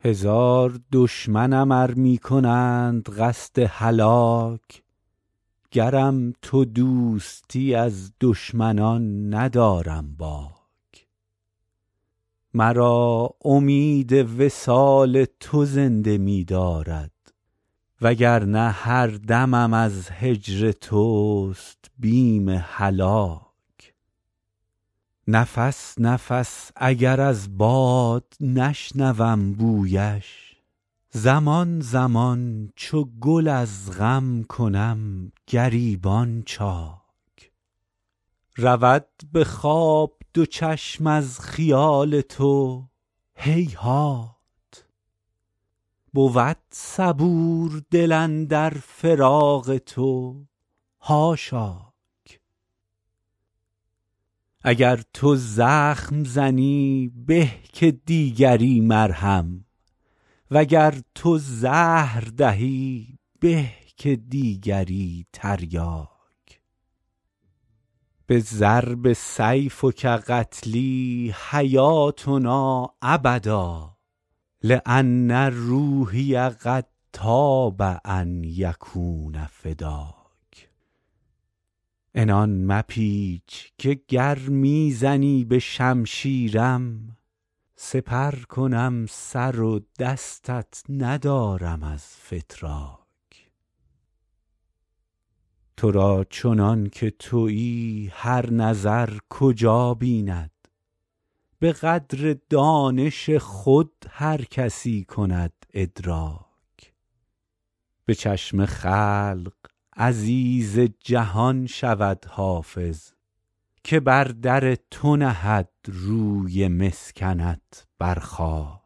هزار دشمنم ار می کنند قصد هلاک، گرم تو دوستی از دشمنان ندارم باک. مرا امید وصال تو زنده می دارد، وگرنه هر دمم از هجر توست بیم هلاک. نفس نفس اگر از باد نشنوم بویش، زمان زمان چو گل از غم کنم گریبان چاک. رود به خواب دو چشم از خیال تو هیهات، بود صبور دل اندر فراق تو حاشاک. اگر تو زخم زنی به که دیگری مرهم، وگر تو زهر دهی به که دیگری تریاک. به ضرب سیفک قتلی حیاتنا ابدا، لأن روحی قد طاب ان یکون فداک. عنان مپیچ که گر می زنی به شمشیرم، سپر کنم سر و دستت ندارم از فتراک. تو را چنان که تویی هر نظر کجا بیند، به قدر دانش خود هر کسی کند ادراک. به چشم خلق عزیز جهان شود حافظ، که بر در تو نهد روی مسکنت بر خاک.